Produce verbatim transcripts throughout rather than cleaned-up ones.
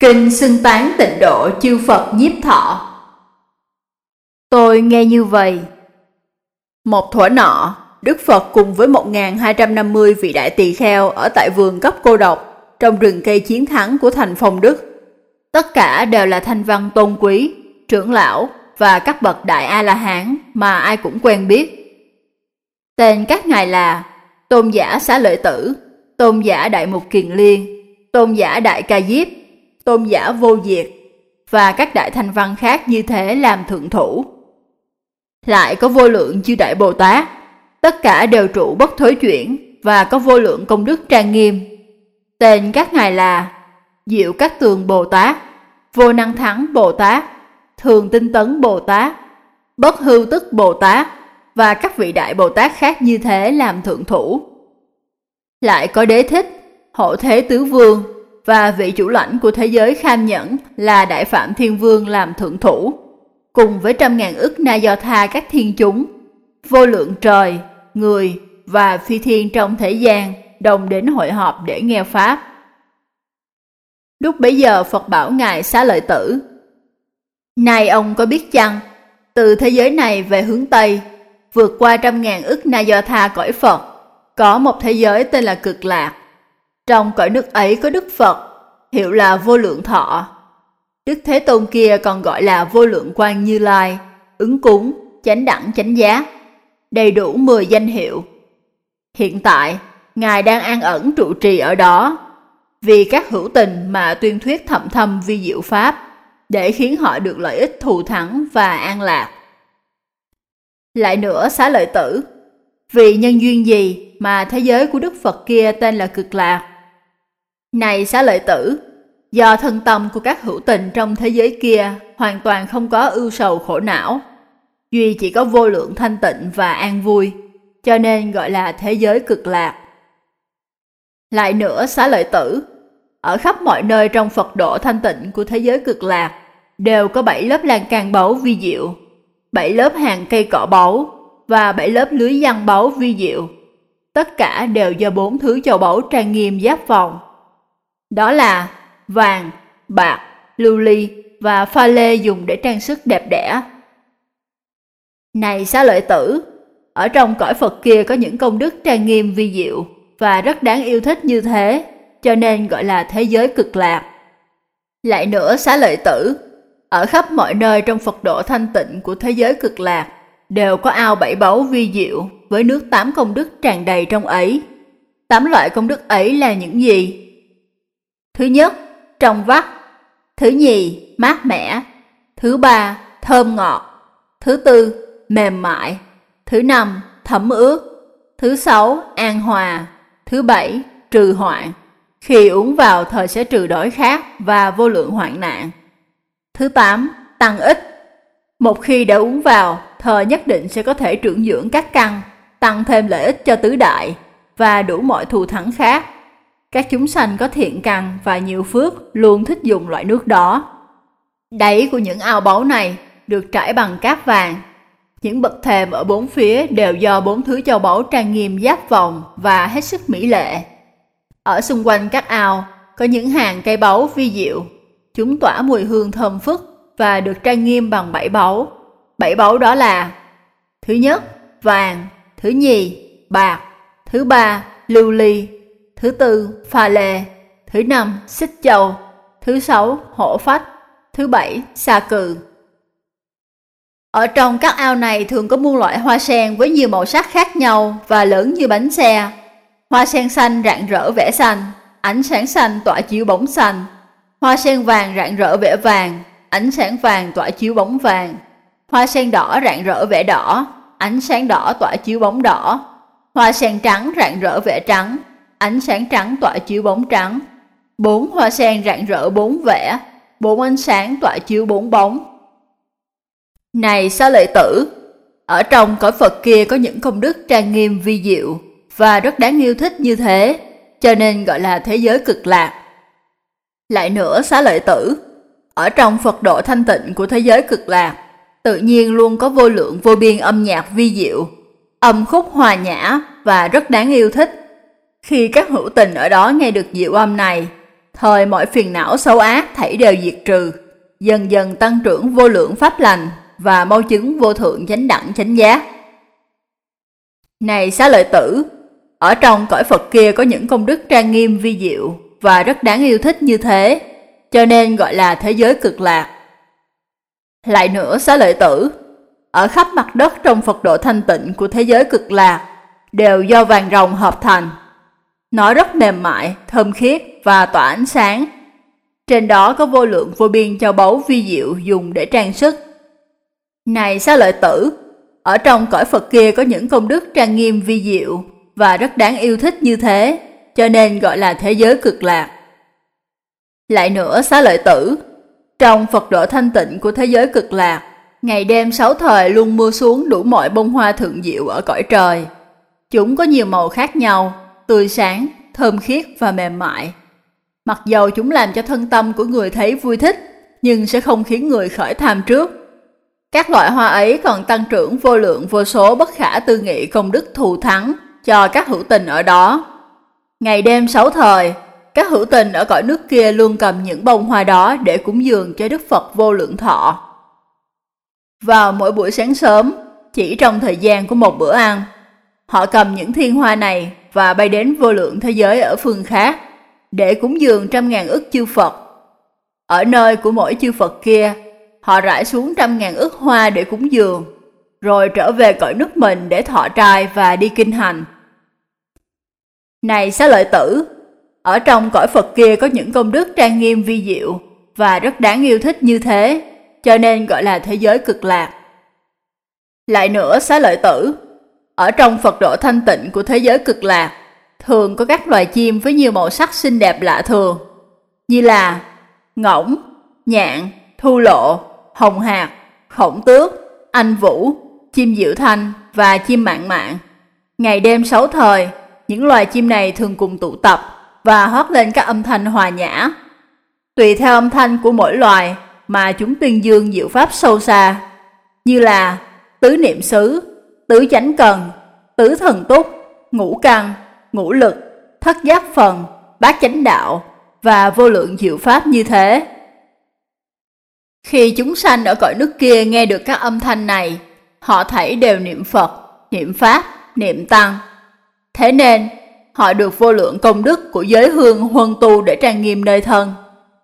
Kinh xưng tán tịnh độ chư Phật nhiếp thọ. Tôi nghe như vậy. Một thuở nọ, Đức Phật cùng với một nghìn hai trăm năm mươi vị đại tỳ kheo ở tại vườn cấp cô độc trong rừng cây chiến thắng của thành Phong Đức. Tất cả đều là thanh văn tôn quý, trưởng lão và các bậc đại A-la-hán mà ai cũng quen biết. Tên các ngài là Tôn giả Xá Lợi Tử, Tôn giả Đại Mục Kiền Liên, Tôn giả Đại Ca Diếp, Tôn giả Vô Diệt và các đại thanh văn khác như thế làm thượng thủ. Lại có vô lượng chư đại Bồ Tát, tất cả đều trụ bất thối chuyển và có vô lượng công đức trang nghiêm. Tên các ngài là Diệu Cát Tường Bồ Tát, Vô Năng Thắng Bồ Tát, Thường Tinh Tấn Bồ Tát, Bất Hưu Tức Bồ Tát và các vị đại Bồ Tát khác như thế làm thượng thủ. Lại có Đế Thích, Hộ Thế Tứ Vương và vị chủ lãnh của thế giới Kham Nhẫn là Đại Phạm Thiên Vương làm thượng thủ, cùng với trăm ngàn ức na do tha các thiên chúng, vô lượng trời, người và phi thiên trong thế gian đồng đến hội họp để nghe Pháp. Lúc bấy giờ Phật bảo Ngài Xá Lợi Tử: Này ông có biết chăng, từ thế giới này về hướng Tây, vượt qua trăm ngàn ức na do tha cõi Phật, có một thế giới tên là Cực Lạc. Trong cõi nước ấy có Đức Phật, hiệu là Vô Lượng Thọ. Đức Thế Tôn kia còn gọi là Vô Lượng Quang Như Lai, Ứng Cúng, Chánh Đẳng Chánh Giác, đầy đủ mười danh hiệu. Hiện tại, Ngài đang an ẩn trụ trì ở đó, vì các hữu tình mà tuyên thuyết thậm thâm vi diệu Pháp, để khiến họ được lợi ích thù thắng và an lạc. Lại nữa Xá Lợi Tử, vì nhân duyên gì mà thế giới của Đức Phật kia tên là Cực Lạc? Này Xá Lợi Tử, do thân tâm của các hữu tình trong thế giới kia hoàn toàn không có ưu sầu khổ não, duy chỉ có vô lượng thanh tịnh và an vui, cho nên gọi là thế giới Cực Lạc. Lại nữa Xá Lợi Tử, ở khắp mọi nơi trong Phật độ thanh tịnh của thế giới Cực Lạc đều có bảy lớp lan can báu vi diệu, bảy lớp hàng cây cỏ báu và bảy lớp lưới giăng báu vi diệu. Tất cả đều do bốn thứ châu báu trang nghiêm giáp vòng. Đó là vàng, bạc, lưu ly và pha lê dùng để trang sức đẹp đẽ. Này Xá Lợi Tử, ở trong cõi Phật kia có những công đức trang nghiêm vi diệu và rất đáng yêu thích như thế, cho nên gọi là thế giới Cực Lạc. Lại nữa Xá Lợi Tử, ở khắp mọi nơi trong Phật độ thanh tịnh của thế giới Cực Lạc đều có ao bảy báu vi diệu với nước tám công đức tràn đầy trong ấy. Tám loại công đức ấy là những gì? Thứ nhất, trong vắt. Thứ nhì, mát mẻ. Thứ ba, thơm ngọt. Thứ tư, mềm mại. Thứ năm, thấm ướt. Thứ sáu, an hòa. Thứ bảy, trừ hoạn. Khi uống vào thời sẽ trừ đói khát và vô lượng hoạn nạn. Thứ tám, tăng ích. Một khi đã uống vào, thời nhất định sẽ có thể trưởng dưỡng các căn, tăng thêm lợi ích cho tứ đại và đủ mọi thù thắng khác. Các chúng sanh có thiện căn và nhiều phước luôn thích dùng loại nước đó. Đáy của những ao báu này được trải bằng cát vàng. Những bậc thềm ở bốn phía đều do bốn thứ châu báu trang nghiêm giáp vòng và hết sức mỹ lệ. Ở xung quanh các ao có những hàng cây báu vi diệu. Chúng tỏa mùi hương thơm phức và được trang nghiêm bằng bảy báu. Bảy báu đó là: thứ nhất, vàng. Thứ nhì, bạc. Thứ ba, lưu ly. Thứ tư, pha lê. Thứ năm, xích châu. Thứ sáu, hổ phách. Thứ bảy, sa cừ. Ở trong các ao này thường có muôn loại hoa sen với nhiều màu sắc khác nhau và lớn như bánh xe. Hoa sen xanh rạng rỡ vẻ xanh, ánh sáng xanh tỏa chiếu bóng xanh. Hoa sen vàng rạng rỡ vẻ vàng, ánh sáng vàng tỏa chiếu bóng vàng. Hoa sen đỏ rạng rỡ vẻ đỏ, ánh sáng đỏ tỏa chiếu bóng đỏ. Hoa sen trắng rạng rỡ vẻ trắng, ánh sáng trắng tỏa chiếu bóng trắng. Bốn hoa sen rạng rỡ bốn vẻ, bốn ánh sáng tỏa chiếu bốn bóng. Này Xá Lợi Tử, ở trong cõi Phật kia có những công đức trang nghiêm vi diệu và rất đáng yêu thích như thế, cho nên gọi là thế giới Cực Lạc. Lại nữa Xá Lợi Tử, ở trong Phật độ thanh tịnh của thế giới Cực Lạc tự nhiên luôn có vô lượng vô biên âm nhạc vi diệu, âm khúc hòa nhã và rất đáng yêu thích. Khi các hữu tình ở đó nghe được diệu âm này, thời mọi phiền não xấu ác thảy đều diệt trừ, dần dần tăng trưởng vô lượng pháp lành và mau chứng vô thượng chánh đẳng chánh giác. Này Xá Lợi Tử, ở trong cõi Phật kia có những công đức trang nghiêm vi diệu và rất đáng yêu thích như thế, cho nên gọi là thế giới cực lạc. Lại nữa Xá Lợi Tử, ở khắp mặt đất trong Phật độ thanh tịnh của thế giới cực lạc đều do vàng ròng hợp thành. Nó rất mềm mại, thơm khiết và tỏa ánh sáng. Trên đó có vô lượng vô biên châu báu vi diệu dùng để trang sức. Này Xá Lợi Tử, ở trong cõi Phật kia có những công đức trang nghiêm vi diệu và rất đáng yêu thích như thế, cho nên gọi là thế giới cực lạc. Lại nữa Xá Lợi Tử, trong Phật độ thanh tịnh của thế giới cực lạc, ngày đêm sáu thời luôn mưa xuống đủ mọi bông hoa thượng diệu ở cõi trời. Chúng có nhiều màu khác nhau, tươi sáng, thơm khiết và mềm mại. Mặc dầu chúng làm cho thân tâm của người thấy vui thích, nhưng sẽ không khiến người khởi tham trước. Các loại hoa ấy còn tăng trưởng vô lượng vô số bất khả tư nghị công đức thù thắng cho các hữu tình ở đó. Ngày đêm sáu thời, các hữu tình ở cõi nước kia luôn cầm những bông hoa đó để cúng dường cho Đức Phật vô lượng thọ. Vào mỗi buổi sáng sớm, chỉ trong thời gian của một bữa ăn, họ cầm những thiên hoa này và bay đến vô lượng thế giới ở phương khác để cúng dường trăm ngàn ức chư Phật. Ở nơi của mỗi chư Phật kia, họ rải xuống trăm ngàn ức hoa để cúng dường, rồi trở về cõi nước mình để thọ trai và đi kinh hành. Này Xá Lợi Tử, ở trong cõi Phật kia có những công đức trang nghiêm vi diệu và rất đáng yêu thích như thế, cho nên gọi là thế giới cực lạc. Lại nữa Xá Lợi Tử, ở trong Phật độ thanh tịnh của thế giới cực lạc, thường có các loài chim với nhiều màu sắc xinh đẹp lạ thường, như là ngỗng, nhạn, thu lộ, hồng hạc, khổng tước, anh vũ, chim diệu thanh và chim mạn mạn. Ngày đêm sáu thời, những loài chim này thường cùng tụ tập và hót lên các âm thanh hòa nhã. Tùy theo âm thanh của mỗi loài mà chúng tuyên dương diệu pháp sâu xa, như là tứ niệm xứ, tứ chánh cần, tứ thần túc, ngũ căn, ngũ lực, thất giác phần, bát chánh đạo và vô lượng diệu pháp như thế. Khi chúng sanh ở cõi nước kia nghe được các âm thanh này, họ thảy đều niệm Phật, niệm Pháp, niệm Tăng. Thế nên, họ được vô lượng công đức của giới hương huân tu để trang nghiêm nơi thân.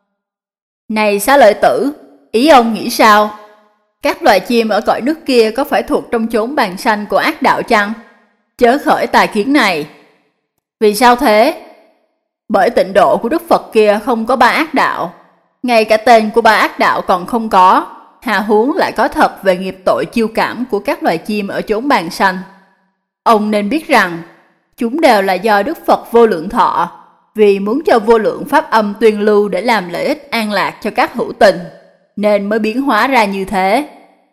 Này Xá Lợi Tử, ý ông nghĩ sao? Các loài chim ở cõi nước kia có phải thuộc trong chốn bàn sanh của ác đạo chăng? Chớ khởi tà kiến này. Vì sao thế? Bởi tịnh độ của Đức Phật kia không có ba ác đạo. Ngay cả tên của ba ác đạo còn không có, hà huống lại có thật về nghiệp tội chiêu cảm của các loài chim ở chốn bàn sanh. Ông nên biết rằng, chúng đều là do Đức Phật vô lượng thọ, vì muốn cho vô lượng pháp âm tuyên lưu để làm lợi ích an lạc cho các hữu tình, nên mới biến hóa ra như thế.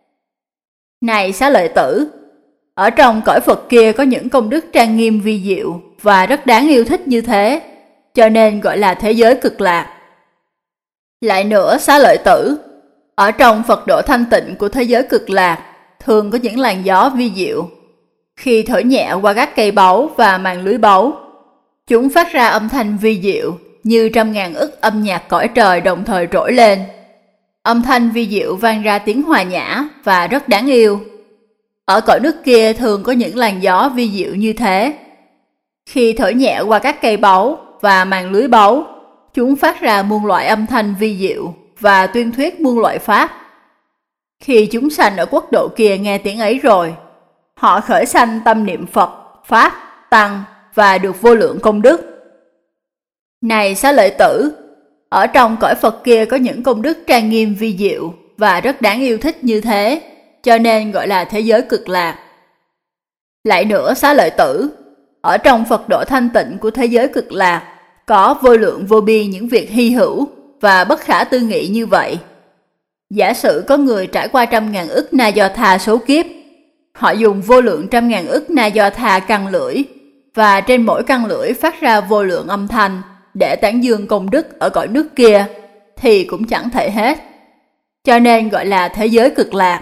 Này Xá Lợi Tử, ở trong cõi Phật kia có những công đức trang nghiêm vi diệu và rất đáng yêu thích như thế, cho nên gọi là thế giới cực lạc. Lại nữa Xá Lợi Tử, ở trong Phật độ thanh tịnh của thế giới cực lạc, thường có những làn gió vi diệu. Khi thổi nhẹ qua các cây báu và màn lưới báu, chúng phát ra âm thanh vi diệu như trăm ngàn ức âm nhạc cõi trời đồng thời trỗi lên. Âm thanh vi diệu vang ra tiếng hòa nhã và rất đáng yêu. Ở cõi nước kia thường có những làn gió vi diệu như thế. Khi thổi nhẹ qua các cây báu và màn lưới báu, chúng phát ra muôn loại âm thanh vi diệu và tuyên thuyết muôn loại pháp. Khi chúng sanh ở quốc độ kia nghe tiếng ấy rồi, họ khởi sanh tâm niệm Phật, Pháp, Tăng và được vô lượng công đức. Này Xá Lợi Tử, ở trong cõi Phật kia có những công đức trang nghiêm vi diệu và rất đáng yêu thích như thế, cho nên gọi là thế giới cực lạc. Lại nữa Xá Lợi Tử, ở trong Phật độ thanh tịnh của thế giới cực lạc, có vô lượng vô biên những việc hy hữu và bất khả tư nghị như vậy. Giả sử có người trải qua trăm ngàn ức na do tha số kiếp, họ dùng vô lượng trăm ngàn ức na do tha căn lưỡi, và trên mỗi căn lưỡi phát ra vô lượng âm thanh để tán dương công đức ở cõi nước kia, thì cũng chẳng thể hết. Cho nên gọi là thế giới cực lạc.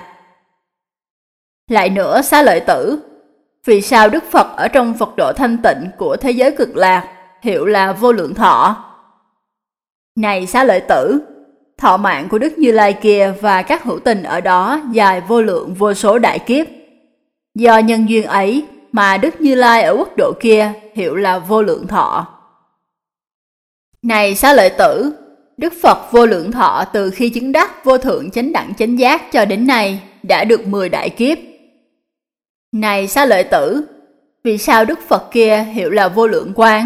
Lại nữa Xá Lợi Tử, vì sao Đức Phật ở trong Phật độ thanh tịnh của thế giới cực lạc hiệu là vô lượng thọ? Này Xá Lợi Tử, thọ mạng của Đức Như Lai kia và các hữu tình ở đó dài vô lượng vô số đại kiếp. Do nhân duyên ấy mà Đức Như Lai ở quốc độ kia hiệu là vô lượng thọ. Này Xá Lợi Tử, Đức Phật vô lượng thọ từ khi chứng đắc vô thượng chánh đẳng chánh giác cho đến nay đã được mười đại kiếp. Này Xá Lợi Tử, vì sao Đức Phật kia hiệu là vô lượng quang?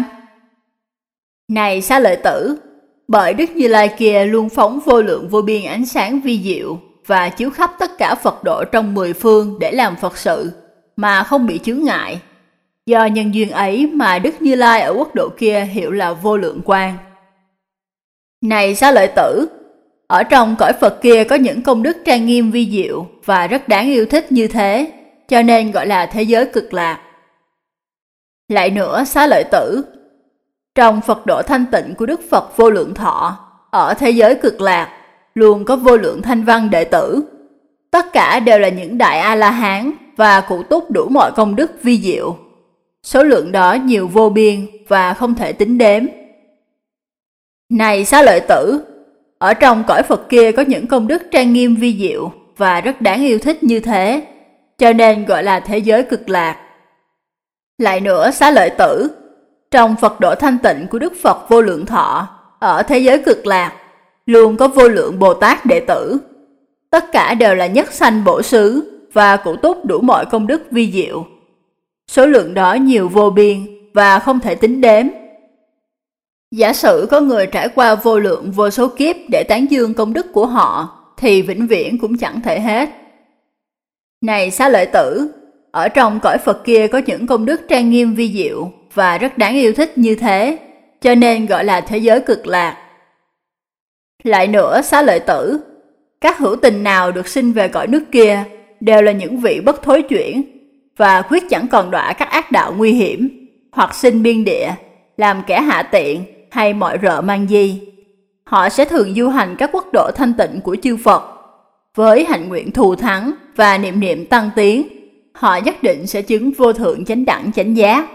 Này Xá Lợi Tử, bởi Đức Như Lai kia luôn phóng vô lượng vô biên ánh sáng vi diệu và chiếu khắp tất cả Phật độ trong mười phương để làm Phật sự, mà không bị chướng ngại. Do nhân duyên ấy mà Đức Như Lai ở quốc độ kia hiệu là vô lượng quang. Này Xá Lợi Tử, ở trong cõi Phật kia có những công đức trang nghiêm vi diệu và rất đáng yêu thích như thế, cho nên gọi là thế giới cực lạc. Lại nữa Xá Lợi Tử, trong Phật độ thanh tịnh của Đức Phật vô lượng thọ, ở thế giới cực lạc, luôn có vô lượng thanh văn đệ tử. Tất cả đều là những đại A-la-hán và cụ túc đủ mọi công đức vi diệu. Số lượng đó nhiều vô biên và không thể tính đếm. Này Xá Lợi Tử, ở trong cõi Phật kia có những công đức trang nghiêm vi diệu và rất đáng yêu thích như thế, cho nên gọi là thế giới cực lạc. Lại nữa Xá Lợi Tử, trong Phật độ thanh tịnh của Đức Phật vô lượng thọ, ở thế giới cực lạc, luôn có vô lượng Bồ Tát đệ tử. Tất cả đều là nhất sanh bổ xứ và cụ túc đủ mọi công đức vi diệu. Số lượng đó nhiều vô biên và không thể tính đếm. Giả sử có người trải qua vô lượng vô số kiếp để tán dương công đức của họ, thì vĩnh viễn cũng chẳng thể hết. Này Xá Lợi Tử, ở trong cõi Phật kia có những công đức trang nghiêm vi diệu và rất đáng yêu thích như thế, cho nên gọi là thế giới cực lạc. Lại nữa Xá Lợi Tử, các hữu tình nào được sinh về cõi nước kia đều là những vị bất thối chuyển và quyết chẳng còn đọa các ác đạo nguy hiểm, hoặc sinh biên địa, làm kẻ hạ tiện hay mọi rợ mang di. Họ sẽ thường du hành các quốc độ thanh tịnh của chư Phật. Với hạnh nguyện thù thắng và niệm niệm tăng tiến, họ nhất định sẽ chứng vô thượng chánh đẳng chánh giác.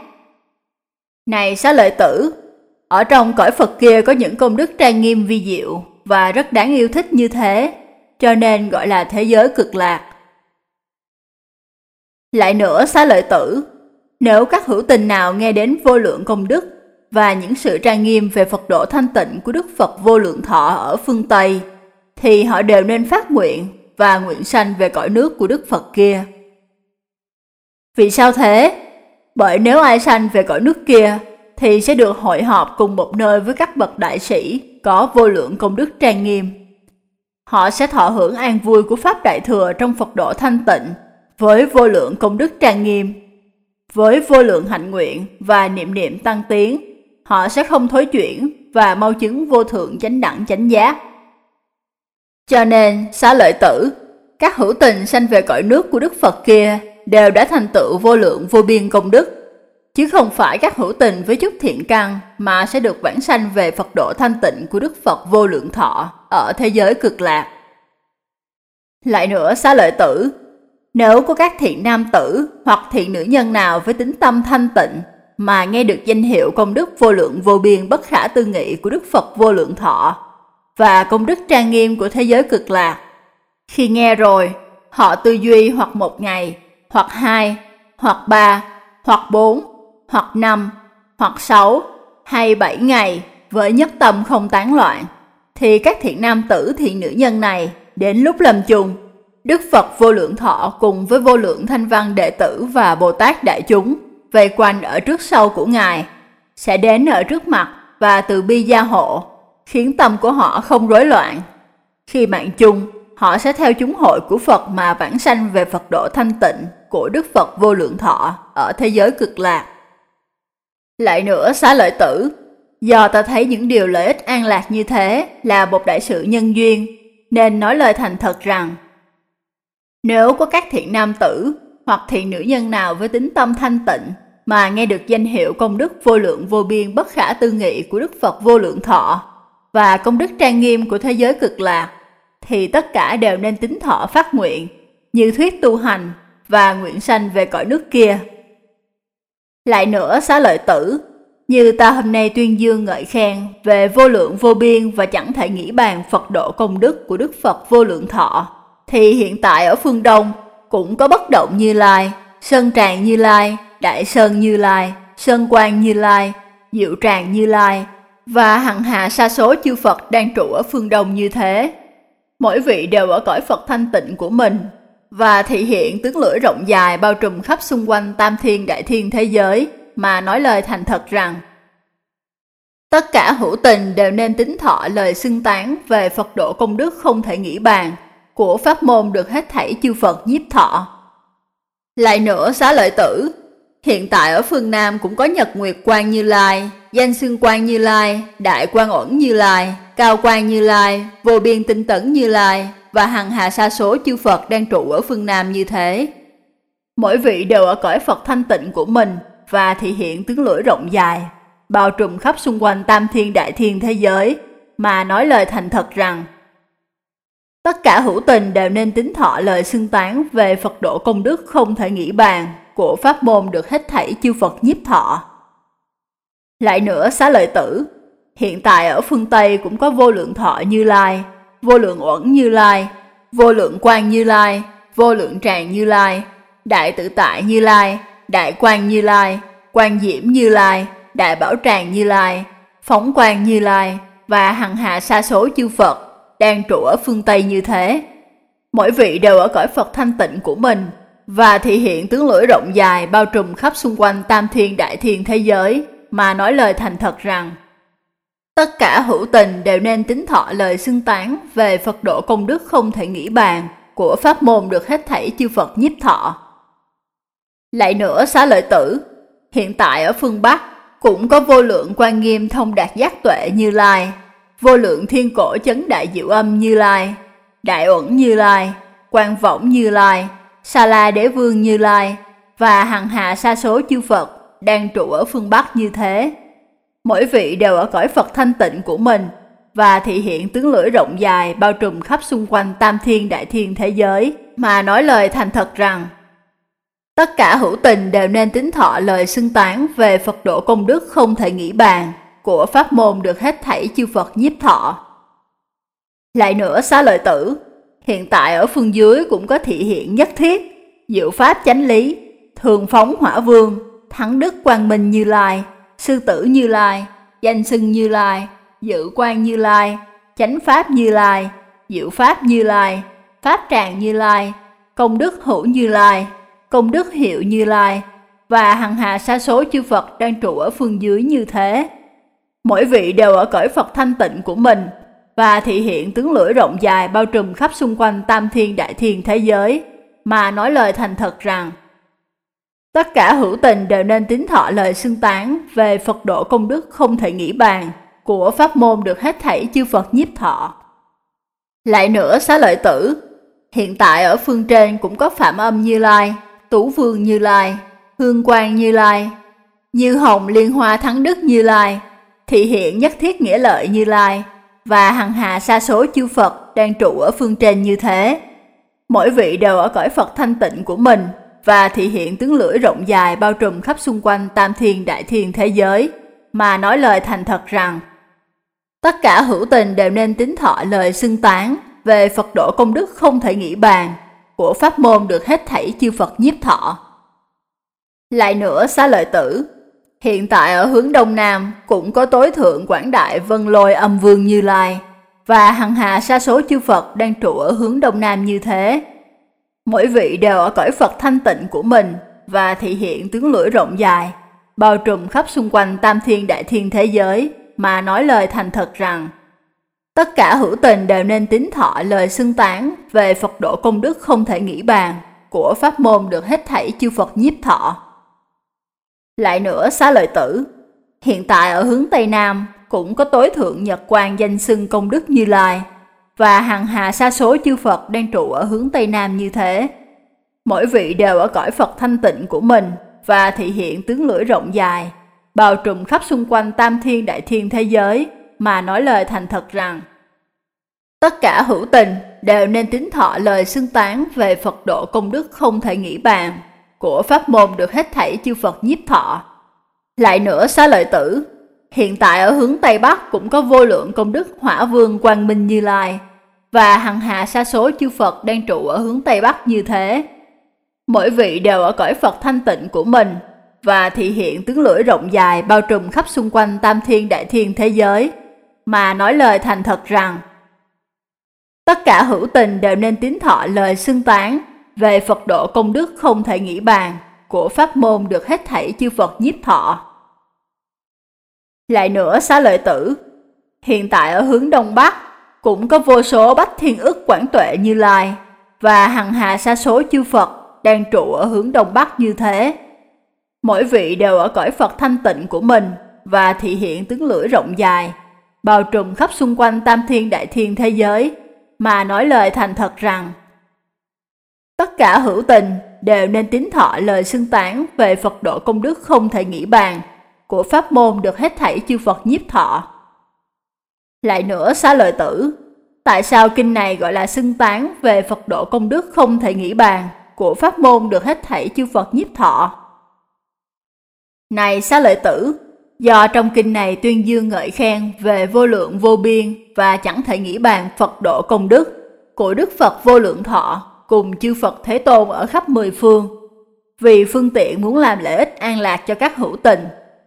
Này Xá Lợi Tử, ở trong cõi Phật kia có những công đức trang nghiêm vi diệu và rất đáng yêu thích như thế, cho nên gọi là thế giới cực lạc. Lại nữa Xá Lợi Tử, nếu các hữu tình nào nghe đến vô lượng công đức và những sự trang nghiêm về Phật độ thanh tịnh của Đức Phật vô lượng thọ ở phương Tây, thì họ đều nên phát nguyện và nguyện sanh về cõi nước của Đức Phật kia. Vì sao thế? Bởi nếu ai sanh về cõi nước kia, thì sẽ được hội họp cùng một nơi với các bậc đại sĩ có vô lượng công đức trang nghiêm. Họ sẽ thọ hưởng an vui của Pháp Đại Thừa trong Phật độ thanh tịnh, với vô lượng công đức trang nghiêm. Với vô lượng hạnh nguyện và niệm niệm tăng tiến, họ sẽ không thối chuyển và mau chứng vô thượng chánh đẳng chánh giác. Cho nên, Xá Lợi Tử, các hữu tình sanh về cõi nước của Đức Phật kia đều đã thành tựu vô lượng vô biên công đức, chứ không phải các hữu tình với chút thiện căn mà sẽ được vãng sanh về Phật độ thanh tịnh của Đức Phật vô lượng thọ ở thế giới cực lạc. Lại nữa Xá Lợi Tử, nếu có các thiện nam tử hoặc thiện nữ nhân nào với tính tâm thanh tịnh mà nghe được danh hiệu công đức vô lượng vô biên bất khả tư nghị của Đức Phật vô lượng thọ và công đức trang nghiêm của thế giới cực lạc, khi nghe rồi, họ tư duy hoặc một ngày, hoặc hai, hoặc ba, hoặc bốn, hoặc năm, hoặc sáu, hay bảy ngày với nhất tâm không tán loạn, thì các thiện nam tử thiện nữ nhân này đến lúc lâm chung, Đức Phật vô lượng thọ cùng với vô lượng thanh văn đệ tử và Bồ Tát đại chúng vây quanh ở trước sau của Ngài, sẽ đến ở trước mặt và từ bi gia hộ, khiến tâm của họ không rối loạn. Khi mạng chung, họ sẽ theo chúng hội của Phật mà vãng sanh về Phật độ thanh tịnh của Đức Phật vô lượng thọ ở thế giới cực lạc. Lại nữa Xá Lợi Tử, do ta thấy những điều lợi ích an lạc như thế là một đại sự nhân duyên, nên nói lời thành thật rằng, nếu có các thiện nam tử hoặc thiện nữ nhân nào với tính tâm thanh tịnh mà nghe được danh hiệu công đức vô lượng vô biên bất khả tư nghị của Đức Phật vô lượng thọ và công đức trang nghiêm của thế giới cực lạc, thì tất cả đều nên tín thọ phát nguyện, như thuyết tu hành và nguyện sanh về cõi nước kia. Lại nữa Xá Lợi Tử, như ta hôm nay tuyên dương ngợi khen về vô lượng vô biên và chẳng thể nghĩ bàn Phật độ công đức của Đức Phật Vô Lượng Thọ, thì hiện tại ở phương Đông cũng có Bất Động Như Lai, Sơn Tràng Như Lai, Đại Sơn Như Lai, Sơn Quang Như Lai, Diệu Tràng Như Lai và hằng hà sa số chư Phật đang trụ ở phương Đông như thế. Mỗi vị đều ở cõi Phật thanh tịnh của mình và thị hiện tướng lưỡi rộng dài bao trùm khắp xung quanh tam thiên đại thiên thế giới mà nói lời thành thật rằng: tất cả hữu tình đều nên tín thọ lời xưng tán về Phật độ công đức không thể nghĩ bàn của pháp môn được hết thảy chư Phật nhiếp thọ. Lại nữa Xá Lợi Tử, hiện tại ở phương Nam cũng có Nhật Nguyệt Quang Như Lai, Danh Xưng Quang Như Lai, Đại Quang Uẩn Như Lai, Cao Quang Như Lai, Vô Biên Tinh Tấn Như Lai và hằng hà sa số chư Phật đang trụ ở phương Nam như thế. Mỗi vị đều ở cõi Phật thanh tịnh của mình và thị hiện tướng lưỡi rộng dài bao trùm khắp xung quanh tam thiên đại thiên thế giới mà nói lời thành thật rằng: tất cả hữu tình đều nên tín thọ lời xưng tán về Phật độ công đức không thể nghĩ bàn của pháp môn được hết thảy chư Phật nhiếp thọ. Lại nữa Xá Lợi Tử, hiện tại ở phương Tây cũng có Vô Lượng Thọ Như Lai, Vô Lượng Uẩn Như Lai, Vô Lượng Quang Như Lai, Vô Lượng Tràng Như Lai, Đại Tự Tại Như Lai, Đại Quang Như Lai, Quang Diễm Như Lai, Đại Bảo Tràng Như Lai, Phóng Quang Như Lai và hằng hà sa số chư Phật đang trụ ở phương Tây như thế. Mỗi vị đều ở cõi Phật thanh tịnh của mình và thị hiện tướng lưỡi rộng dài bao trùm khắp xung quanh tam thiên đại thiên thế giới mà nói lời thành thật rằng: tất cả hữu tình đều nên tín thọ lời xưng tán về Phật độ công đức không thể nghĩ bàn của pháp môn được hết thảy chư Phật nhiếp thọ. Lại nữa Xá Lợi Tử, hiện tại ở phương Bắc cũng có Vô Lượng Quan Nghiêm Thông Đạt Giác Tuệ Như Lai, Vô Lượng Thiên Cổ Chấn Đại Diệu Âm Như Lai, Đại Uẩn Như Lai, Quang Võng Như Lai, Sa La Đế Vương Như Lai và hằng hà sa số chư Phật đang trụ ở phương Bắc như thế. Mỗi vị đều ở cõi Phật thanh tịnh của mình và thị hiện tướng lưỡi rộng dài bao trùm khắp xung quanh tam thiên đại thiên thế giới mà nói lời thành thật rằng: tất cả hữu tình đều nên tín thọ lời xưng tán về Phật độ công đức không thể nghĩ bàn của pháp môn được hết thảy chư Phật nhiếp thọ. Lại nữa Xá Lợi Tử, hiện tại ở phương dưới cũng có thị hiện Nhất Thiết, Diệu Pháp Chánh Lý, Thường Phóng Hỏa Vương, Thắng Đức Quang Minh Như Lai, Sư Tử Như Lai, Danh Xưng Như Lai, Dự Quang Như Lai, Chánh Pháp Như Lai, Diệu Pháp Như Lai, Pháp Tràng Như Lai, Công Đức Hữu Như Lai, Công Đức Hiệu Như Lai và hằng hà sa số chư Phật đang trụ ở phương dưới như thế. Mỗi vị đều ở cõi Phật thanh tịnh của mình và thị hiện tướng lưỡi rộng dài bao trùm khắp xung quanh tam thiên đại thiên thế giới mà nói lời thành thật rằng: tất cả hữu tình đều nên tín thọ lời xưng tán về Phật độ công đức không thể nghĩ bàn của pháp môn được hết thảy chư Phật nhiếp thọ. Lại nữa Xá Lợi Tử, hiện tại ở phương trên cũng có Phạm Âm Như Lai, Tú Vương Như Lai, Hương Quang Như Lai, Như Hồng Liên Hoa Thắng Đức Như Lai, thị hiện Nhất Thiết Nghĩa Lợi Như Lai và hằng hà sa số chư Phật đang trụ ở phương trên như thế. Mỗi vị đều ở cõi Phật thanh tịnh của mình và thị hiện tướng lưỡi rộng dài bao trùm khắp xung quanh tam thiên đại thiên thế giới mà nói lời thành thật rằng: tất cả hữu tình đều nên tín thọ lời xưng tán về Phật độ công đức không thể nghĩ bàn của pháp môn được hết thảy chư Phật nhiếp thọ. Lại nữa Xá Lợi Tử, hiện tại ở hướng Đông Nam cũng có Tối Thượng Quảng Đại Vân Lôi Âm Vương Như Lai và hằng hà sa số chư Phật đang trụ ở hướng Đông Nam như thế. Mỗi vị đều ở cõi Phật thanh tịnh của mình và thị hiện tướng lưỡi rộng dài bao trùm khắp xung quanh tam thiên đại thiên thế giới mà nói lời thành thật rằng: tất cả hữu tình đều nên tín thọ lời xưng tán về Phật độ công đức không thể nghĩ bàn của pháp môn được hết thảy chư Phật nhiếp thọ. Lại nữa Xá Lợi Tử, hiện tại ở hướng Tây Nam cũng có Tối Thượng Nhật Quang Danh Xưng Công Đức Như Lai và hằng hà sa số chư Phật đang trụ ở hướng Tây Nam như thế. Mỗi vị đều ở cõi Phật thanh tịnh của mình và thị hiện tướng lưỡi rộng dài bao trùm khắp xung quanh tam thiên đại thiên thế giới mà nói lời thành thật rằng: tất cả hữu tình đều nên tín thọ lời xưng tán về Phật độ công đức không thể nghĩ bàn của pháp môn được hết thảy chư Phật nhiếp thọ. Lại nữa Xá Lợi Tử, hiện tại ở hướng Tây Bắc cũng có vô lượng công đức Hỏa Vương Quang Minh Như Lai, và hằng hà sa số chư Phật đang trụ ở hướng Tây Bắc như thế. Mỗi vị đều ở cõi Phật thanh tịnh của mình, và thị hiện tướng lưỡi rộng dài bao trùm khắp xung quanh tam thiên đại thiên thế giới, mà nói lời thành thật rằng: tất cả hữu tình đều nên tín thọ lời xưng tán về Phật độ công đức không thể nghĩ bàn của pháp môn được hết thảy chư Phật nhiếp thọ. Lại nữa Xá Lợi Tử, hiện tại ở hướng Đông Bắc cũng có vô số bách thiên ức Quảng Tuệ Như Lai, và hằng hà sa số chư Phật đang trụ ở hướng Đông Bắc như thế. Mỗi vị đều ở cõi Phật thanh tịnh của mình, và thị hiện tướng lưỡi rộng dài bao trùm khắp xung quanh tam thiên đại thiên thế giới, mà nói lời thành thật rằng: tất cả hữu tình đều nên tín thọ lời xưng tán về Phật độ công đức không thể nghĩ bàn của pháp môn được hết thảy chư Phật nhiếp thọ. Lại nữa Xá Lợi Tử, tại sao kinh này gọi là xưng tán về Phật độ công đức không thể nghĩ bàn của pháp môn được hết thảy chư Phật nhiếp thọ? Này Xá Lợi Tử, do trong kinh này tuyên dương ngợi khen về vô lượng vô biên và chẳng thể nghĩ bàn Phật độ công đức của Đức Phật Vô Lượng Thọ cùng chư Phật Thế Tôn ở khắp mười phương, vì phương tiện muốn làm lợi ích an lạc cho các hữu tình.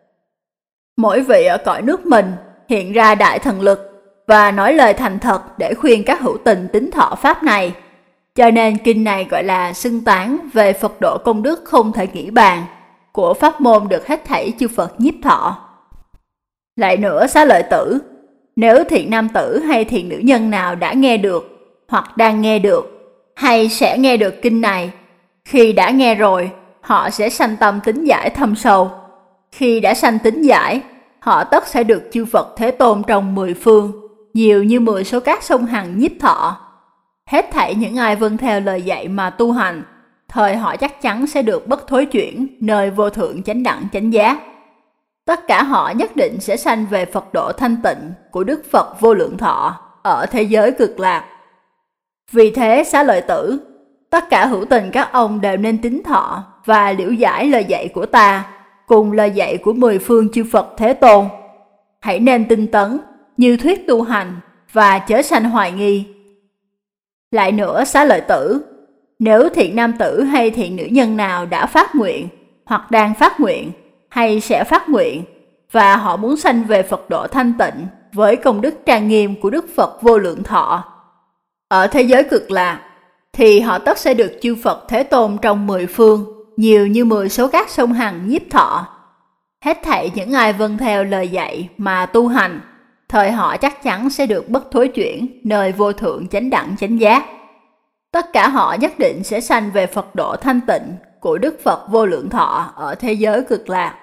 Mỗi vị ở cõi nước mình hiện ra đại thần lực và nói lời thành thật để khuyên các hữu tình tín thọ pháp này, cho nên kinh này gọi là xưng tán về Phật độ công đức không thể nghĩ bàn của pháp môn được hết thảy chư Phật nhiếp thọ. Lại nữa Xá Lợi Tử, nếu thiện nam tử hay thiện nữ nhân nào đã nghe được, hoặc đang nghe được, hay sẽ nghe được kinh này, khi đã nghe rồi, họ sẽ sanh tâm tín giải thâm sâu. Khi đã sanh tín giải, họ tất sẽ được chư Phật Thế Tôn trong mười phương, nhiều như mười số các sông hằng nhiếp thọ. Hết thảy những ai vâng theo lời dạy mà tu hành, thời họ chắc chắn sẽ được bất thối chuyển nơi vô thượng chánh đẳng chánh giác. Tất cả họ nhất định sẽ sanh về Phật độ thanh tịnh của Đức Phật Vô Lượng Thọ ở thế giới cực lạc. Vì thế Xá Lợi Tử, tất cả hữu tình các ông đều nên tín thọ và liễu giải lời dạy của ta cùng lời dạy của mười phương chư Phật Thế Tôn. Hãy nên tinh tấn như thuyết tu hành và chớ sanh hoài nghi. Lại nữa Xá Lợi Tử, nếu thiện nam tử hay thiện nữ nhân nào đã phát nguyện, hoặc đang phát nguyện, hay sẽ phát nguyện, và họ muốn sanh về Phật độ thanh tịnh với công đức trang nghiêm của Đức Phật Vô Lượng Thọ ở thế giới cực lạc, thì họ tất sẽ được chư Phật Thế Tôn trong mười phương, nhiều như mười số các sông hằng nhiếp thọ. Hết thảy những ai vâng theo lời dạy mà tu hành, thời họ chắc chắn sẽ được bất thối chuyển nơi vô thượng chánh đẳng chánh giác. Tất cả họ nhất định sẽ sanh về Phật độ thanh tịnh của Đức Phật Vô Lượng Thọ ở thế giới cực lạc.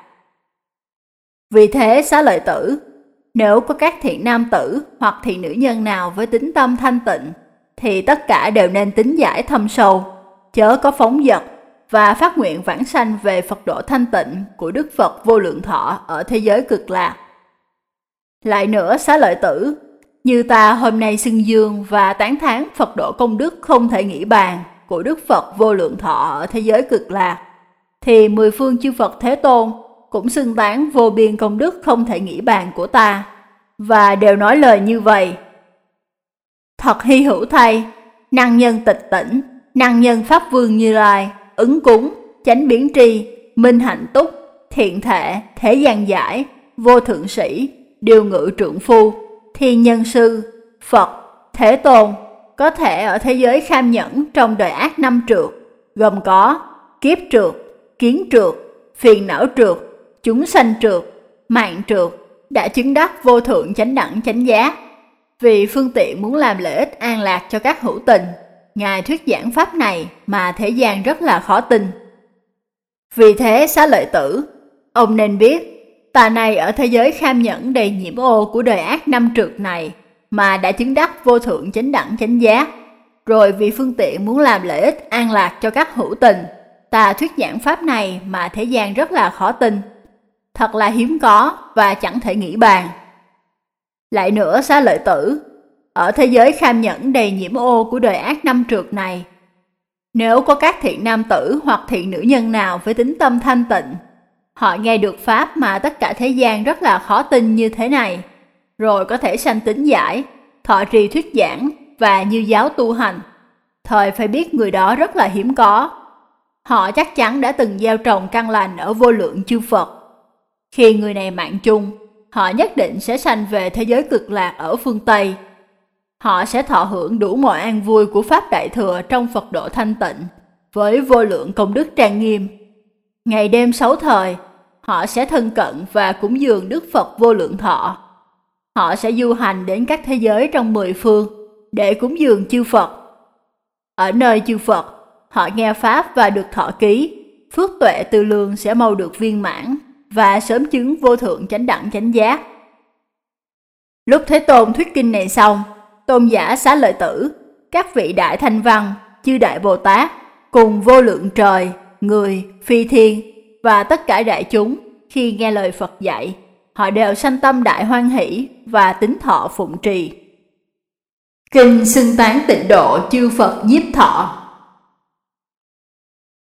Vì thế Xá Lợi Tử, nếu có các thiện nam tử hoặc thiện nữ nhân nào với tính tâm thanh tịnh, thì tất cả đều nên tín giải thâm sâu, chớ có phóng dật, và phát nguyện vãng sanh về Phật độ thanh tịnh của Đức Phật Vô Lượng Thọ ở thế giới cực lạc. Lại nữa Xá Lợi Tử, như ta hôm nay xưng dương và tán thán Phật độ công đức không thể nghĩ bàn của Đức Phật Vô Lượng Thọ ở thế giới cực lạc, thì mười phương chư Phật Thế Tôn cũng xưng tán vô biên công đức không thể nghĩ bàn của ta, và đều nói lời như vậy: thật hy hữu thay, năng nhân tịch tỉnh, năng nhân Pháp Vương Như Lai, ứng cúng, chánh biến tri, minh hạnh túc, thiện thể, thế gian giải, vô thượng sĩ, điều ngự trượng phu, thiên nhân sư, Phật, Thế Tôn, có thể ở thế giới kham nhẫn trong đời ác năm trượt, gồm có kiếp trượt, kiến trượt, phiền não trượt, chúng sanh trượt, mạng trượt, đã chứng đắc vô thượng chánh đẳng chánh giác. Vì phương tiện muốn làm lợi ích an lạc cho các hữu tình, Ngài thuyết giảng pháp này mà thế gian rất là khó tin. Vì thế Xá Lợi Tử, ông nên biết, ta này ở thế giới kham nhẫn đầy nhiễm ô của đời ác năm trượt này mà đã chứng đắc vô thượng chánh đẳng chánh giác, rồi vì phương tiện muốn làm lợi ích an lạc cho các hữu tình, ta thuyết giảng pháp này mà thế gian rất là khó tin, thật là hiếm có và chẳng thể nghĩ bàn. Lại nữa Xá Lợi Tử, ở thế giới kham nhẫn đầy nhiễm ô của đời ác năm trượt này, nếu có các thiện nam tử hoặc thiện nữ nhân nào với tính tâm thanh tịnh, họ nghe được pháp mà tất cả thế gian rất là khó tin như thế này, rồi có thể sanh tính giải, thọ trì thuyết giảng và như giáo tu hành, thời phải biết người đó rất là hiếm có. Họ chắc chắn đã từng gieo trồng căn lành ở vô lượng chư Phật. Khi người này mạng chung, họ nhất định sẽ sanh về thế giới cực lạc ở phương Tây. Họ sẽ thọ hưởng đủ mọi an vui của Pháp Đại Thừa trong Phật độ thanh tịnh, với vô lượng công đức trang nghiêm. Ngày đêm sáu thời, họ sẽ thân cận và cúng dường Đức Phật vô lượng thọ. Họ sẽ du hành đến các thế giới trong mười phương để cúng dường chư Phật. Ở nơi chư Phật, họ nghe Pháp và được thọ ký, phước tuệ tư lương sẽ mau được viên mãn và sớm chứng vô thượng chánh đẳng chánh giác. Lúc Thế Tôn thuyết kinh này xong, tôn giả Xá Lợi Tử, các vị đại thanh văn, chư đại Bồ Tát, cùng vô lượng trời, người, phi thiên và tất cả đại chúng khi nghe lời Phật dạy, họ đều sanh tâm đại hoan hỷ và tín thọ phụng trì. Kinh xưng tán tịnh độ chư Phật nhiếp thọ.